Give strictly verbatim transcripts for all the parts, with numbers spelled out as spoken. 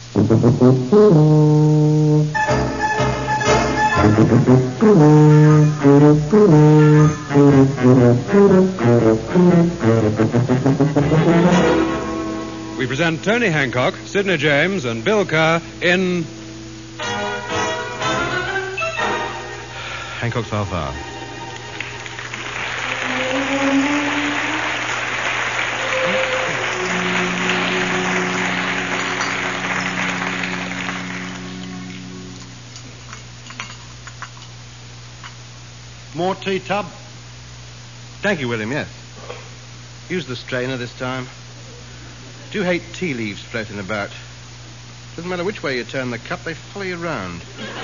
We present Tony Hancock, Sidney James, and Bill Kerr in Hancock's Half Hour. More tea, Tub? Thank you, William, yes. Use the strainer this time. Do hate tea leaves floating about. Doesn't matter which way you turn the cup, they follow you round.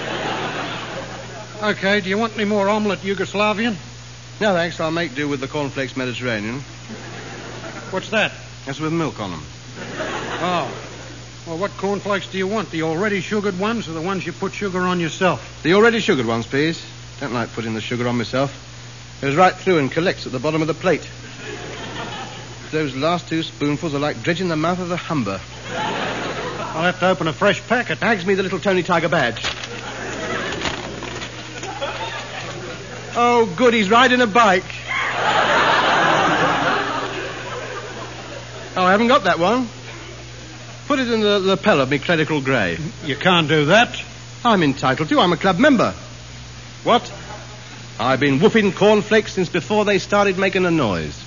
Okay, do you want any more omelette Yugoslavian? No, thanks. I'll make do with the cornflakes Mediterranean. What's that? That's with milk on them. Oh. Well, what cornflakes do you want? The already sugared ones or the ones you put sugar on yourself? The already sugared ones, please. Don't like putting the sugar on myself. Goes right through and collects at the bottom of the plate. Those last two spoonfuls are like dredging the mouth of the Humber. I'll have to open a fresh packet. Bags me the little Tony Tiger badge. Oh, good, he's riding a bike. Oh, I haven't got that one. Put it in the lapel of me clerical grey. You can't do that. I'm entitled to. I'm a club member. What? I've been whooping cornflakes since before they started making a noise.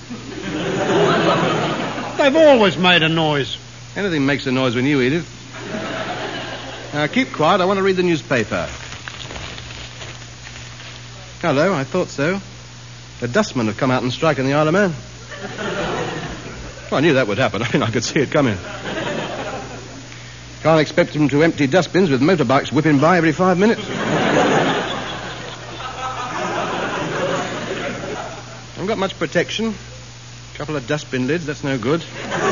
They've always made a noise. Anything makes a noise when you eat it. Now, keep quiet. I want to read the newspaper. Hello, I thought so. The dustmen have come out and strike in the Isle of Man. Well, I knew that would happen. I mean, I could see it coming. Can't expect them to empty dustbins with motorbikes whipping by every five minutes. Haven't got much protection. A couple of dustbin lids, that's no good.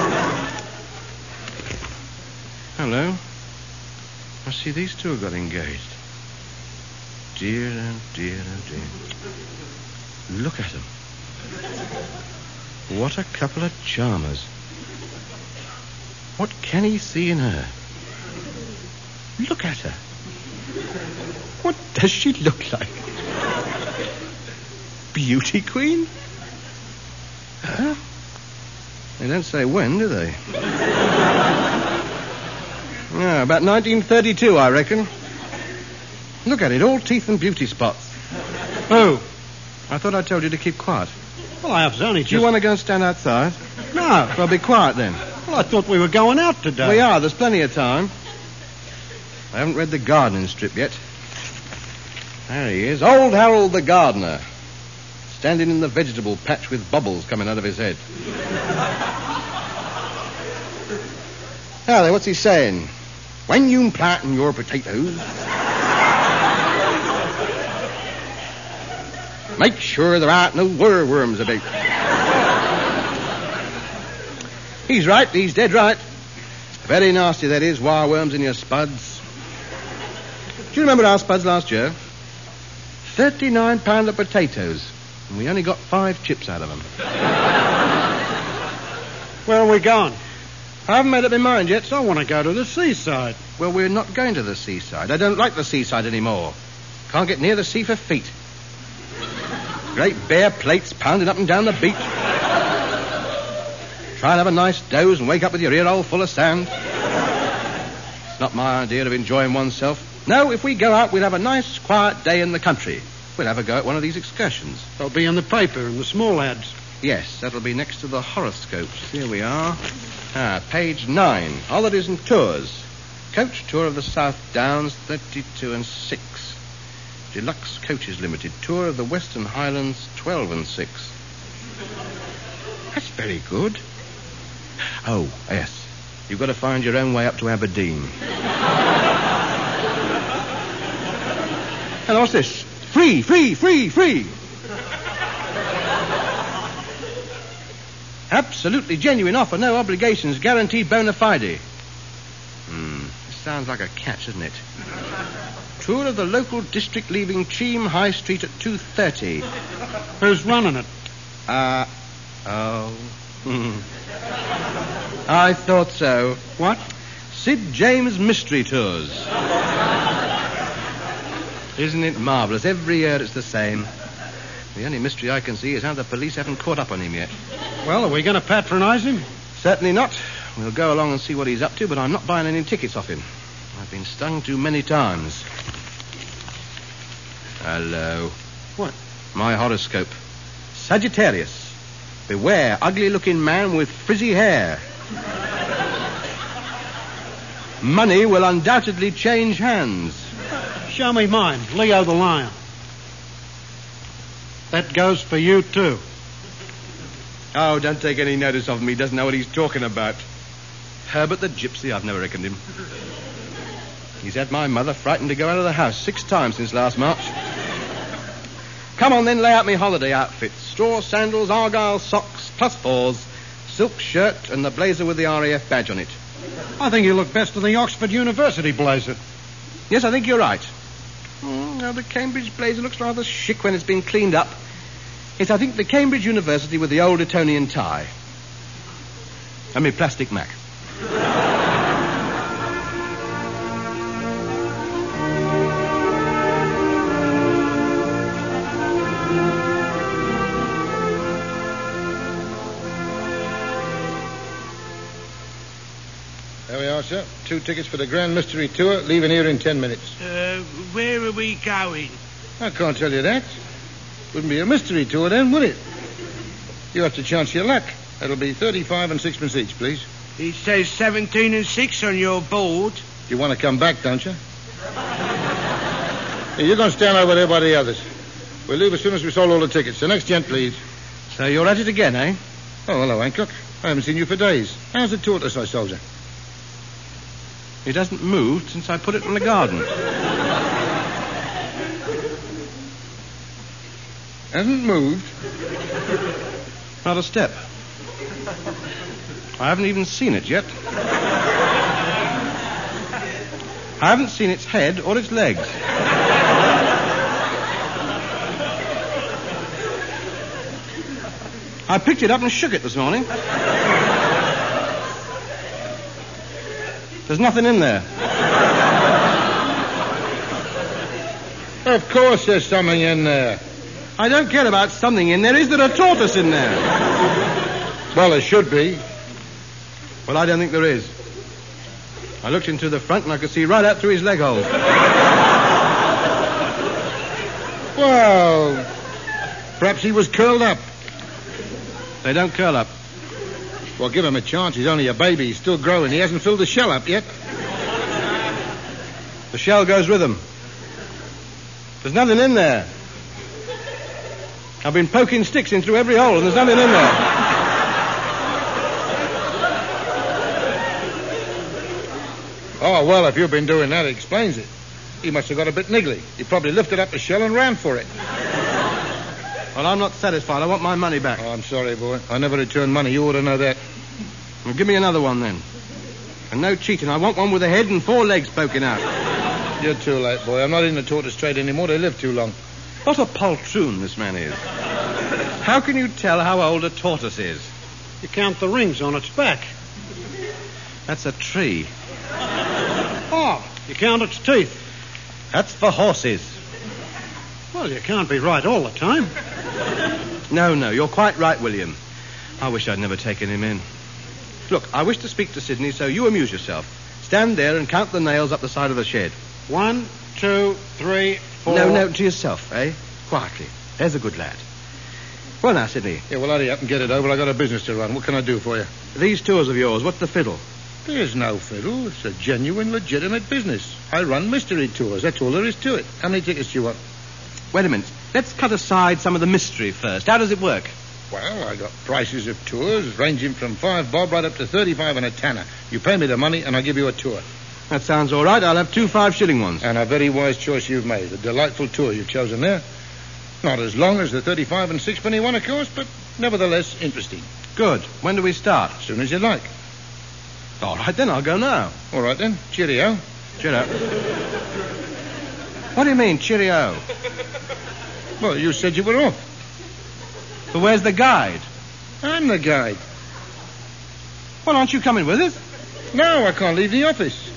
Hello. I see these two have got engaged. Dear, oh dear, oh dear. Look at them. What a couple of charmers. What can he see in her? Look at her. What does she look like? Beauty queen? Huh? They don't say when, do they? Yeah, about nineteen thirty-two, I reckon. Look at it, all teeth and beauty spots. Who? I thought I told you to keep quiet. Well, I was only just... Do you want to go and stand outside? No. Well, be quiet then. Well, I thought we were going out today. We are, there's plenty of time. I haven't read the gardening strip yet. There he is, old Harold the gardener, standing in the vegetable patch with bubbles coming out of his head. Now then, what's he saying? When you planting your potatoes, make sure there aren't no worms about. He's right, he's dead right. Very nasty, that is, wireworms in your spuds. Do you remember our spuds last year? thirty-nine pound of potatoes, and we only got five chips out of them. Where are we going? I haven't made up my mind yet. I want to go to the seaside. Well, we're not going to the seaside. I don't like the seaside anymore. Can't get near the sea for feet. Great bare plates pounding up and down the beach. Try and have a nice doze and wake up with your ear hole full of sand. It's not my idea of enjoying oneself. No, if we go out, we'll have a nice, quiet day in the country. We'll have a go at one of these excursions. They'll be in the paper, in the small ads. Yes, that'll be next to the horoscopes. Here we are. Ah, page nine. Holidays and tours. Coach tour of the South Downs, thirty-two and six. Deluxe Coaches Limited. Tour of the Western Highlands, twelve and six. That's very good. Oh, yes. You've got to find your own way up to Aberdeen. And what's this? Free, free, free, free. Absolutely genuine offer, no obligations, guaranteed bona fide. Hmm, this sounds like a catch, doesn't it? Tour of the local district leaving Cheam High Street at two thirty. Who's running it? Uh, oh. Hmm. I thought so. What? Sid James Mystery Tours. Isn't it marvellous? Every year it's the same. The only mystery I can see is how the police haven't caught up on him yet. Well, are we going to patronize him? Certainly not. We'll go along and see what he's up to, but I'm not buying any tickets off him. I've been stung too many times. Hello. What? My horoscope. Sagittarius. Beware, ugly-looking man with frizzy hair. Money will undoubtedly change hands. Show me mine, Leo the Lion. That goes for you, too. Oh, don't take any notice of him. He doesn't know what he's talking about. Herbert the Gypsy, I've never reckoned him. He's had my mother frightened to go out of the house six times since last March. Come on, then, lay out me holiday outfit. Straw sandals, argyle socks, plus fours, silk shirt, and the blazer with the R A F badge on it. I think you look best in the Oxford University blazer. Yes, I think you're right. Mm, now, the Cambridge blazer looks rather chic when it's been cleaned up. Yes, I think the Cambridge University with the old Etonian tie. And me plastic Mac. There we are, sir. Two tickets for the Grand Mystery Tour, leaving here in ten minutes. Uh, where are we going? I can't tell you that. Wouldn't be a mystery tour then, would it? You have to chance your luck. That'll be thirty-five and sixpence each, please. It says seventeen and six on your board. You want to come back, don't you? Here, you're going to stand over there by the others. We'll leave as soon as we sold all the tickets. The next gent, please. So you're at it again, eh? Oh, hello, Hancock. I haven't seen you for days. How's the tortoise I sold you? It hasn't moved since I put it in the garden. Hasn't moved? Not a step. I haven't even seen it yet. I haven't seen its head or its legs. I picked it up and shook it this morning. There's nothing in there. Of course there's something in there. I don't care about something in there. Is there a tortoise in there? Well, there should be. Well, I don't think there is. I looked into the front and I could see right out through his leg hole. Well, perhaps he was curled up. They don't curl up. Well, give him a chance. He's only a baby. He's still growing. He hasn't filled the shell up yet. The shell goes with him. There's nothing in there. I've been poking sticks in through every hole and there's nothing in there. Oh, well, if you've been doing that, it explains it. He must have got a bit niggly. He probably lifted up the shell and ran for it. Well, I'm not satisfied. I want my money back. Oh, I'm sorry, boy. I never return money. You ought to know that. Well, give me another one, then. And no cheating. I want one with a head and four legs poking out. You're too late, boy. I'm not in the tortoise trade anymore. They live too long. What a poltroon this man is. How can you tell how old a tortoise is? You count the rings on its back. That's a tree. Oh, you count its teeth. That's for horses. Well, you can't be right all the time. No, no, you're quite right, William. I wish I'd never taken him in. Look, I wish to speak to Sidney, so you amuse yourself. Stand there and count the nails up the side of the shed. One, two, three, four... No, no, to yourself, eh? Quietly. There's a good lad. Well, now, Sidney. Yeah, well, hurry up and get it over. I got a business to run. What can I do for you? These tours of yours, what's the fiddle? There's no fiddle. It's a genuine, legitimate business. I run mystery tours. That's all there is to it. How many tickets do you want? Wait a minute. Let's cut aside some of the mystery first. How does it work? Well, I got prices of tours ranging from five bob right up to thirty-five and a tanner. You pay me the money and I'll give you a tour. That sounds all right. I'll have two five-shilling ones. And a very wise choice you've made. A delightful tour you've chosen there. Not as long as the thirty-five and sixpenny one, of course, but nevertheless interesting. Good. When do we start? As soon as you like. All right, then. I'll go now. All right, then. Cheerio. Cheerio. What do you mean, cheerio? Well, you said you were off. But where's the guide? I'm the guide. Well, aren't you coming with us? No, I can't leave the office.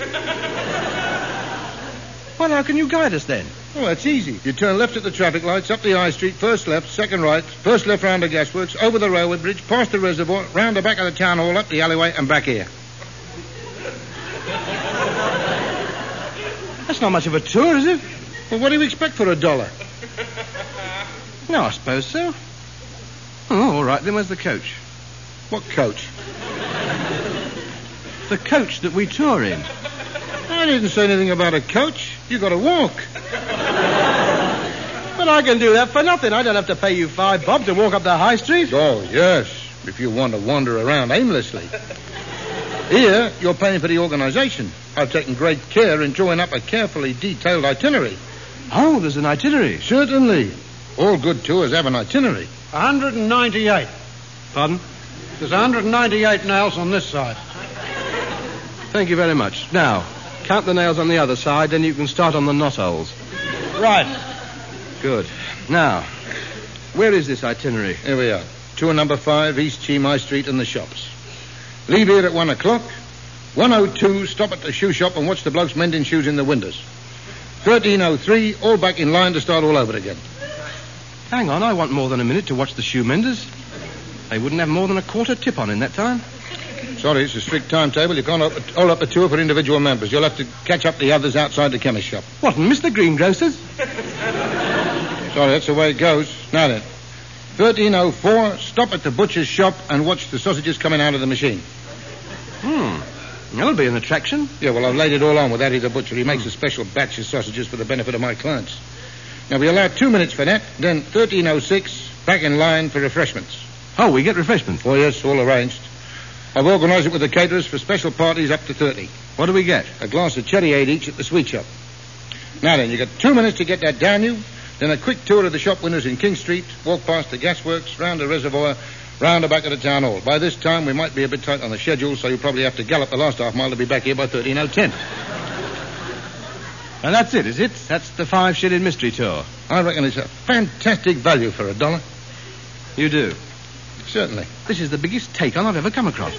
Well, how can you guide us then? Oh, that's easy. You turn left at the traffic lights, up the high street, first left, second right, first left round the gasworks, over the railway bridge, past the reservoir, round the back of the town hall, up the alleyway, and back here. That's not much of a tour, is it? Well, what do you expect for a dollar? No, I suppose so. Oh, all right, then where's the coach? What coach? The coach that we tour in. I didn't say anything about a coach. You got to walk. But I can do that for nothing. I don't have to pay you five bob to walk up the high street. Oh, yes, if you want to wander around aimlessly. Here, you're paying for the organisation. I've taken great care in drawing up a carefully detailed itinerary. Oh, there's an itinerary. Certainly. All good tours have an itinerary. one hundred ninety-eight. Pardon? There's one hundred ninety-eight nails on this side. Thank you very much. Now, count the nails on the other side, then you can start on the knot holes. Right. Good. Now, where is this itinerary? Here we are. Tour number five, East Cheam High Street and the shops. Leave here at one o'clock. one oh two, stop at the shoe shop and watch the blokes mending shoes in the windows. thirteen oh three, all back in line to start all over again. Hang on, I want more than a minute to watch the shoe menders. They wouldn't have more than a quarter tip on in that time. Sorry, it's a strict timetable. You can't hold up the tour for individual members. You'll have to catch up the others outside the chemist shop. What, and Mister Greengrocer's? Sorry, that's the way it goes. Now then, thirteen oh four, stop at the butcher's shop and watch the sausages coming out of the machine. Hmm. That'll be an attraction. Yeah, well, I've laid it all on with Addy the butcher. He makes a special batch of sausages for the benefit of my clients. Now, we allow two minutes for that. Then thirteen oh six, back in line for refreshments. Oh, we get refreshments? Oh, yes, all arranged. I've organised it with the caterers for special parties up to thirty. What do we get? A glass of cherryade each at the sweet shop. Now then, you got two minutes to get that down you. Then a quick tour of the shop windows in King Street, walk past the gasworks, round the reservoir, round the back of the town hall. By this time, we might be a bit tight on the schedule, so you'll probably have to gallop the last half mile to be back here by thirteen oh ten. And that's it, is it? That's the five shilling mystery tour. I reckon it's a fantastic value for a dollar. You do? Certainly. This is the biggest take-on I've ever come across.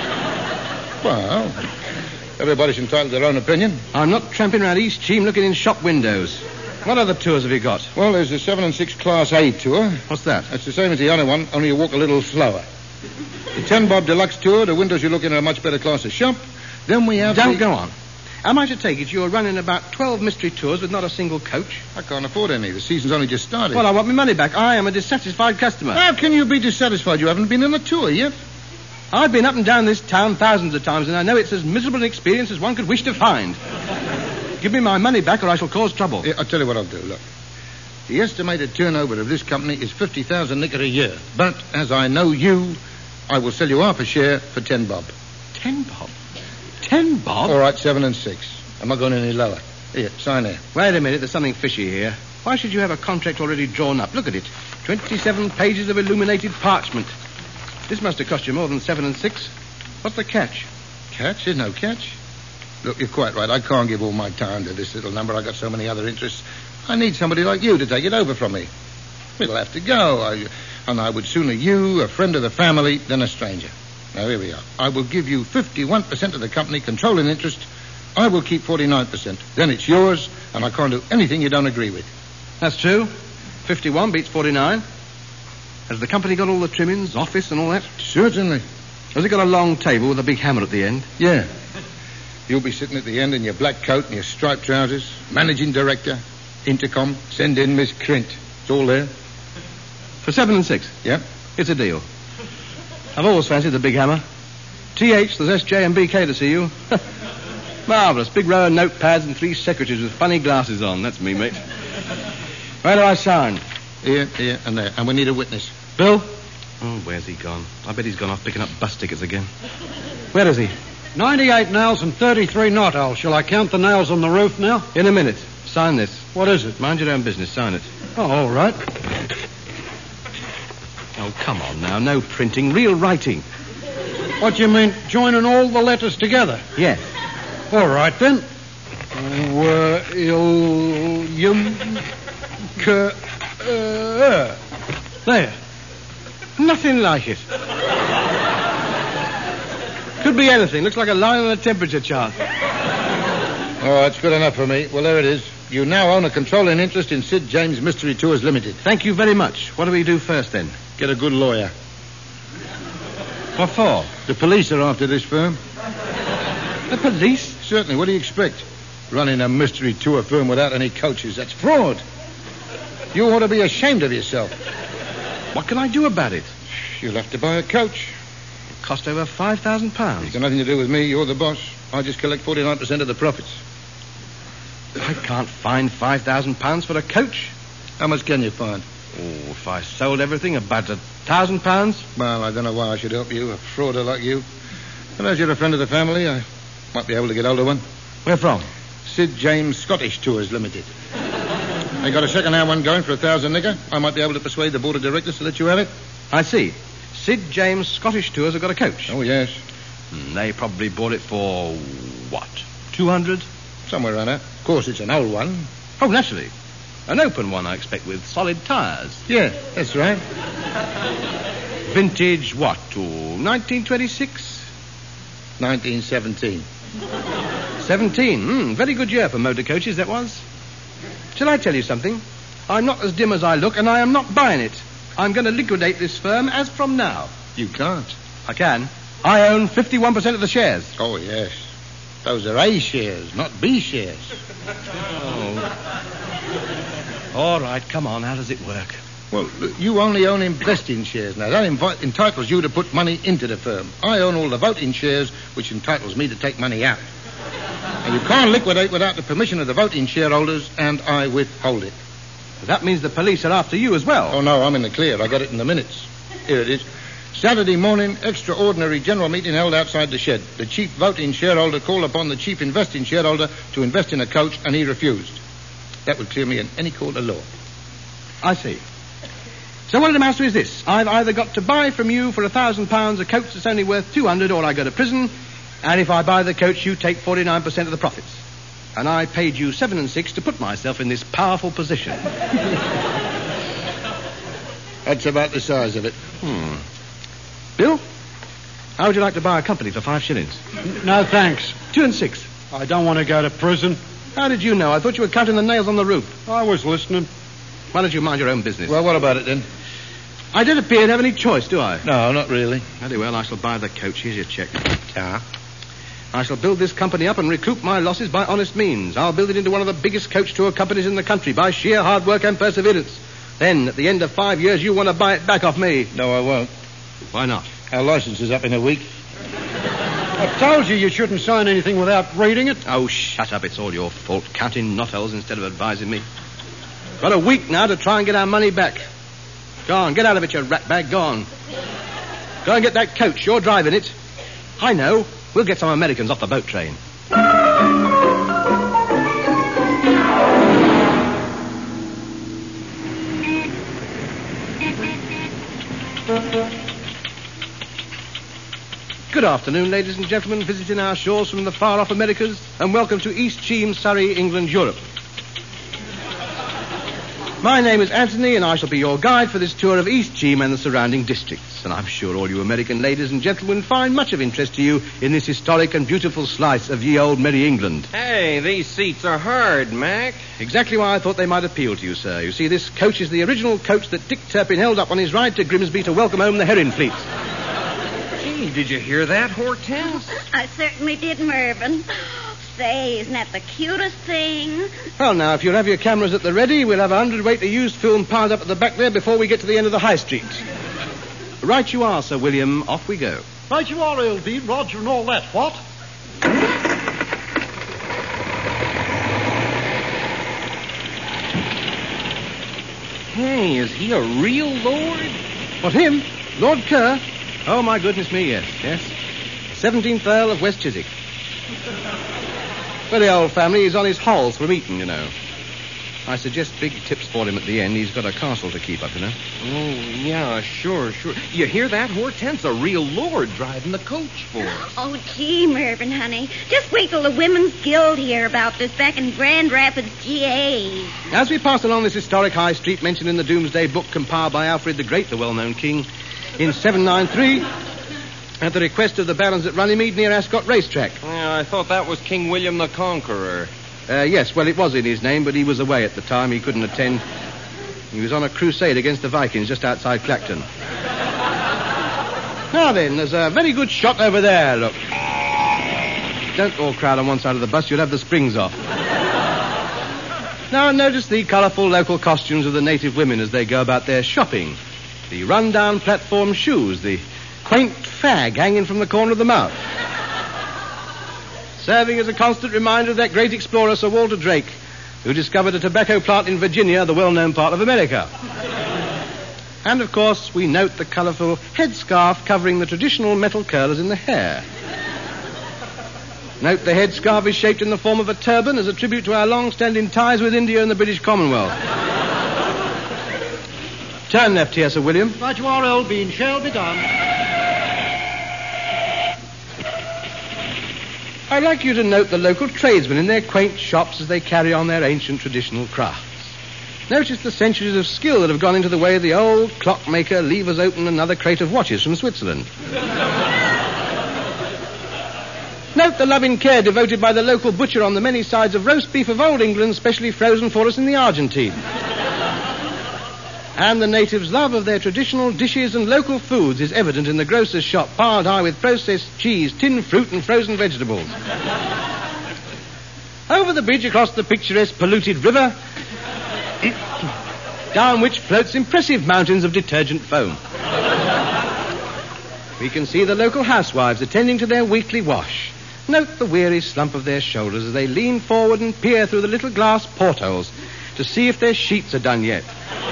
Well, everybody's entitled to their own opinion. I'm not tramping around East Cheam looking in shop windows. What other tours have you got? Well, there's the seven and six Class A tour. What's that? That's the same as the other one, only you walk a little slower. The ten bob deluxe tour, the windows you look in are a much better class of shop. Then we have Don't the... go on. Am I to take it you're running about twelve mystery tours with not a single coach? I can't afford any. The season's only just started. Well, I want my money back. I am a dissatisfied customer. How can you be dissatisfied? You haven't been on a tour yet. I've been up and down this town thousands of times, and I know it's as miserable an experience as one could wish to find. Give me my money back or I shall cause trouble. Yeah, I'll tell you what I'll do. Look, the estimated turnover of this company is fifty thousand nicker a year. But as I know you, I will sell you half a share for ten bob. Ten bob? Ten bob? All right, seven and six. I'm not going any lower. Here, sign here. Wait a minute, there's something fishy here. Why should you have a contract already drawn up? Look at it. Twenty-seven pages of illuminated parchment. This must have cost you more than seven and six. What's the catch? Catch? There's no catch. Look, you're quite right. I can't give all my time to this little number. I've got so many other interests. I need somebody like you to take it over from me. It'll have to go. I, and I would sooner you, a friend of the family, than a stranger. Now, here we are. I will give you fifty-one percent of the company, controlling interest. I will keep forty-nine percent. Then it's yours, and I can't do anything you don't agree with. That's true. fifty-one beats forty-nine. Has the company got all the trimmings, office and all that? Certainly. Has it got a long table with a big hammer at the end? Yeah. You'll be sitting at the end in your black coat and your striped trousers. Managing director. Intercom. Send in Miss Crint. It's all there. For seven and six? Yep. It's a deal. I've always fancied the big hammer. T H, there's S J and B K to see you. Marvellous. Big row of notepads and three secretaries with funny glasses on. That's me, mate. Where do I sign? Here, here, and there. And we need a witness. Bill? Oh, where's he gone? I bet he's gone off picking up bus tickets again. Where is he? ninety-eight nails and thirty-three knot holes. Shall I count the nails on the roof now? In a minute. Sign this. What is it? Mind your own business. Sign it. Oh, all right. Oh, come on now. No printing. Real writing. What do you mean, joining all the letters together? Yes. All right, then. William... K... Uh, there. Nothing like it. Could be anything. Looks like a line on a temperature chart. Oh, that's good enough for me. Well, there it is. You now own a controlling interest in Sid James Mystery Tours Limited. Thank you very much. What do we do first, then? Get a good lawyer. What for? The police are after this firm. The police? Certainly. What do you expect? Running a mystery tour firm without any coaches. That's fraud. You ought to be ashamed of yourself. What can I do about it? You'll have to buy a coach. It cost over five thousand pounds. It's got nothing to do with me. You're the boss. I just collect forty-nine percent of the profits. I can't find five thousand pounds for a coach. How much can you find? Oh, if I sold everything, about a thousand pounds. Well, I don't know why I should help you, a frauder like you. But as you're a friend of the family, I might be able to get hold of one. Where from? Sid James Scottish Tours Limited. They got a second-hand one going for a thousand nigger. I might be able to persuade the board of directors to let you have it. I see. Sid James Scottish Tours have got a coach. Oh, yes. Hmm, they probably bought it for, what, two hundred? Somewhere around that. Of course, it's an old one. Oh, naturally. An open one, I expect, with solid tyres. Yeah, that's right. Vintage, what, to nineteen twenty-six? nineteen seventeen. seventeen. Hmm, very good year for motor coaches, that was. Shall I tell you something? I'm not as dim as I look, and I am not buying it. I'm going to liquidate this firm as from now. You can't. I can. I own fifty-one percent of the shares. Oh, yes. Those are A shares, not B shares. Oh. All right, come on. How does it work? Well, you only own investing shares now. That invi- entitles you to put money into the firm. I own all the voting shares, which entitles me to take money out. And you can't liquidate without the permission of the voting shareholders, and I withhold it. That means the police are after you as well. Oh, no, I'm in the clear. I got it in the minutes. Here it is. Saturday morning, extraordinary general meeting held outside the shed. The chief voting shareholder called upon the chief investing shareholder to invest in a coach, and he refused. That would clear me in any court of law. I see. So what it amounts to is this. I've either got to buy from you for a thousand pounds a coach that's only worth two hundred, or I go to prison, and if I buy the coach, you take forty-nine percent of the profits. And I paid you seven and six to put myself in this powerful position. That's about the size of it. Hmm. Bill, how would you like to buy a company for five shillings? No, thanks. Two and six. I don't want to go to prison. How did you know? I thought you were counting the nails on the roof. I was listening. Why don't you mind your own business? Well, what about it, then? I don't appear to have any choice, do I? No, not really. Very well, I shall buy the coach. Here's your check. Ah. I shall build this company up and recoup my losses by honest means. I'll build it into one of the biggest coach tour companies in the country by sheer hard work and perseverance. Then, at the end of five years, you want to buy it back off me. No, I won't. Why not? Our license is up in a week. I told you you shouldn't sign anything without reading it. Oh, shut up. It's all your fault. Counting knotholes instead of advising me. Got a week now to try and get our money back. Go on, get out of it, you rat bag. Go on. Go and get that coach. You're driving it. I know. We'll get some Americans off the boat train. Good afternoon, ladies and gentlemen, visiting our shores from the far-off Americas, and welcome to East Cheam, Surrey, England, Europe. My name is Anthony, and I shall be your guide for this tour of East Cheam and the surrounding districts. And I'm sure all you American ladies and gentlemen find much of interest to you in this historic and beautiful slice of ye old merry England. Hey, these seats are hard, Mac. Exactly why I thought they might appeal to you, sir. You see, this coach is the original coach that Dick Turpin held up on his ride to Grimsby to welcome home the herring fleet. Gee, did you hear that, Hortense? I certainly did, Mervyn. Say, isn't that the cutest thing? Well, now, if you'll have your cameras at the ready, we'll have a hundredweight of used film piled up at the back there before we get to the end of the high street. Right you are, Sir William. Off we go. Right you are, L D, Roger and all that. What? Hey, is he a real lord? What, him? Lord Kerr? Oh, my goodness me, yes, yes. seventeenth Earl of West Chiswick. Very old family. He's on his holes from Eton, you know. I suggest big tips for him at the end. He's got a castle to keep up, you know. Oh, yeah, sure, sure. You hear that, Hortense? A real lord driving the coach for us. Oh, gee, Mervyn, honey. Just wait till the Women's Guild hear about this back in Grand Rapids, G A. As we pass along this historic high street mentioned in the Doomsday Book compiled by Alfred the Great, the well-known king, in seven ninety-three... At the request of the barons at Runnymede near Ascot Racetrack. Yeah, I thought that was King William the Conqueror. Uh, yes, well, it was in his name, but he was away at the time. He couldn't attend. He was on a crusade against the Vikings just outside Clacton. Now then, there's a very good shot over there, look. Don't all crowd on one side of the bus, you'll have the springs off. Now notice the colourful local costumes of the native women as they go about their shopping. The run-down platform shoes, the quaint fag hanging from the corner of the mouth. Serving as a constant reminder of that great explorer, Sir Walter Drake, who discovered a tobacco plant in Virginia, the well-known part of America. And, of course, we note the colourful headscarf covering the traditional metal curlers in the hair. Note the headscarf is shaped in the form of a turban as a tribute to our long-standing ties with India and the British Commonwealth. Turn left here, Sir William. Right you are, old bean. Shall be done. I'd like you to note the local tradesmen in their quaint shops as they carry on their ancient traditional crafts. Notice the centuries of skill that have gone into the way of the old clockmaker levers open another crate of watches from Switzerland. Note the loving care devoted by the local butcher on the many sides of roast beef of old England, specially frozen for us in the Argentine. And the natives' love of their traditional dishes and local foods is evident in the grocer's shop, piled high with processed cheese, tinned fruit, and frozen vegetables. Over the bridge across the picturesque polluted river, down which floats impressive mountains of detergent foam. We can see the local housewives attending to their weekly wash. Note the weary slump of their shoulders as they lean forward and peer through the little glass portholes to see if their sheets are done yet.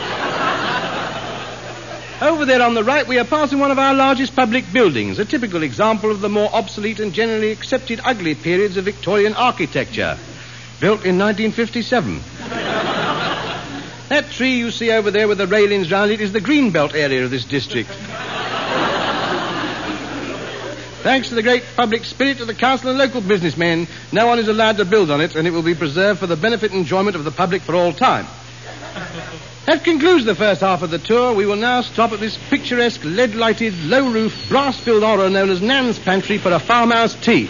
Over there on the right, we are passing one of our largest public buildings, a typical example of the more obsolete and generally accepted ugly periods of Victorian architecture, built in nineteen fifty-seven. That tree you see over there with the railings round it is the Greenbelt area of this district. Thanks to the great public spirit of the council and local businessmen, no one is allowed to build on it, and it will be preserved for the benefit and enjoyment of the public for all time. That concludes the first half of the tour. We will now stop at this picturesque, lead-lighted, low-roof, brass-filled horror known as Nan's Pantry for a farmhouse tea.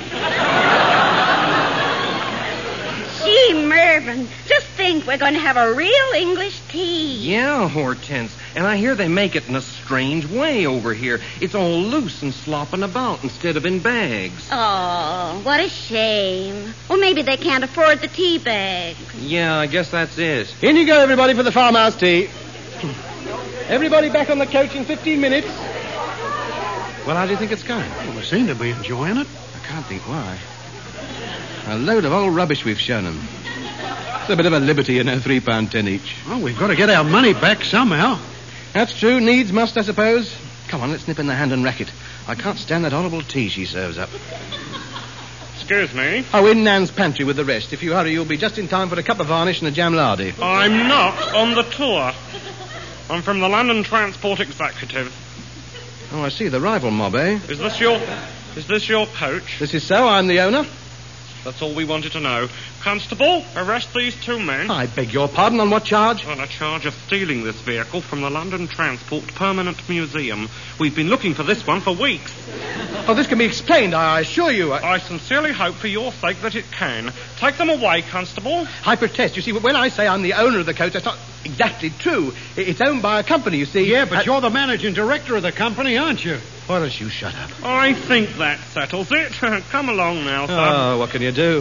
Gee, Mervyn, just think we're going to have a real English tea. Yeah, Hortense. And I hear they make it in a strange way over here. It's all loose and slopping about instead of in bags. Oh, what a shame. Well, maybe they can't afford the tea bags. Yeah, I guess that's it. In you go, everybody, for the farmhouse tea. Everybody back on the coach in fifteen minutes. Well, how do you think it's going? Well, we seem to be enjoying it. I can't think why. A load of old rubbish we've shown them. It's a bit of a liberty, you know, three pound ten each. Well, we've got to get our money back somehow. That's true. Needs must, I suppose. Come on, let's nip in the hand and racket. I can't stand that horrible tea she serves up. Excuse me? Oh, in Nan's pantry with the rest. If you hurry, you'll be just in time for a cup of varnish and a jam lardy. I'm not on the tour. I'm from the London Transport Executive. Oh, I see. The rival mob, eh? Is this your... Is this your coach? This is so. I'm the owner. That's all we wanted to know. Constable, arrest these two men. I beg your pardon. On what charge? On a charge of stealing this vehicle from the London Transport Permanent Museum. We've been looking for this one for weeks. Oh, this can be explained, I assure you. I, I sincerely hope for your sake that it can. Take them away, Constable. I protest. You see, when I say I'm the owner of the coach, that's not exactly true. It's owned by a company, you see. Yeah, but I... you're the managing director of the company, aren't you? Why don't you shut up? I think that settles it. Come along now, sir. Oh, what can you do?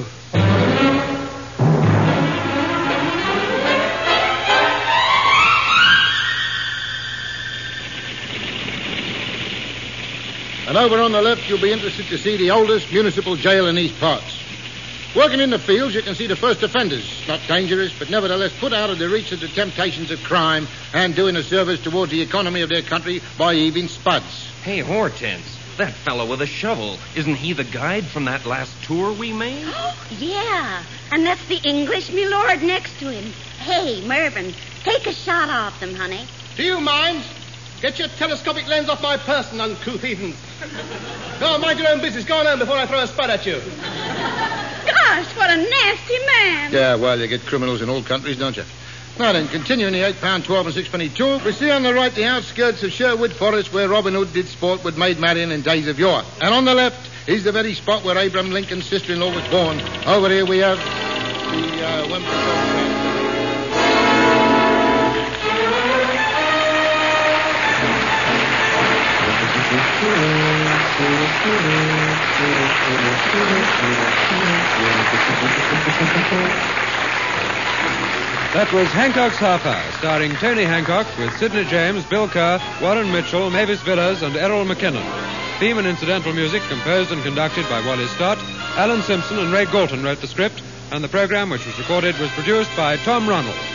And over on the left, you'll be interested to see the oldest municipal jail in these parts. Working in the fields, you can see the first offenders. Not dangerous, but nevertheless put out of the reach of the temptations of crime and doing a service towards the economy of their country by heaving spuds. Hey, Hortense, that fellow with a shovel, isn't he the guide from that last tour we made? Yeah, and that's the English milord next to him. Hey, Mervyn, take a shot off them, honey. Do you mind? Get your telescopic lens off my person, uncouth heathens. Go on, mind your own business. Go on home before I throw a spud at you. Gosh, what a nasty man. Yeah, well, you get criminals in all countries, don't you? Now then, continuing the eight pound twelve and sixpenny tour, we see on the right the outskirts of Sherwood Forest where Robin Hood did sport with Maid Marian in days of yore. And on the left is the very spot where Abraham Lincoln's sister-in-law was born. Over here we have the uh, Wembley. That was Hancock's Half Hour, starring Tony Hancock with Sidney James, Bill Kerr, Warren Mitchell, Mavis Villas, and Errol McKinnon. Theme and incidental music composed and conducted by Wally Stott. Alan Simpson and Ray Galton wrote the script, and the program, which was recorded, was produced by Tom Ronald.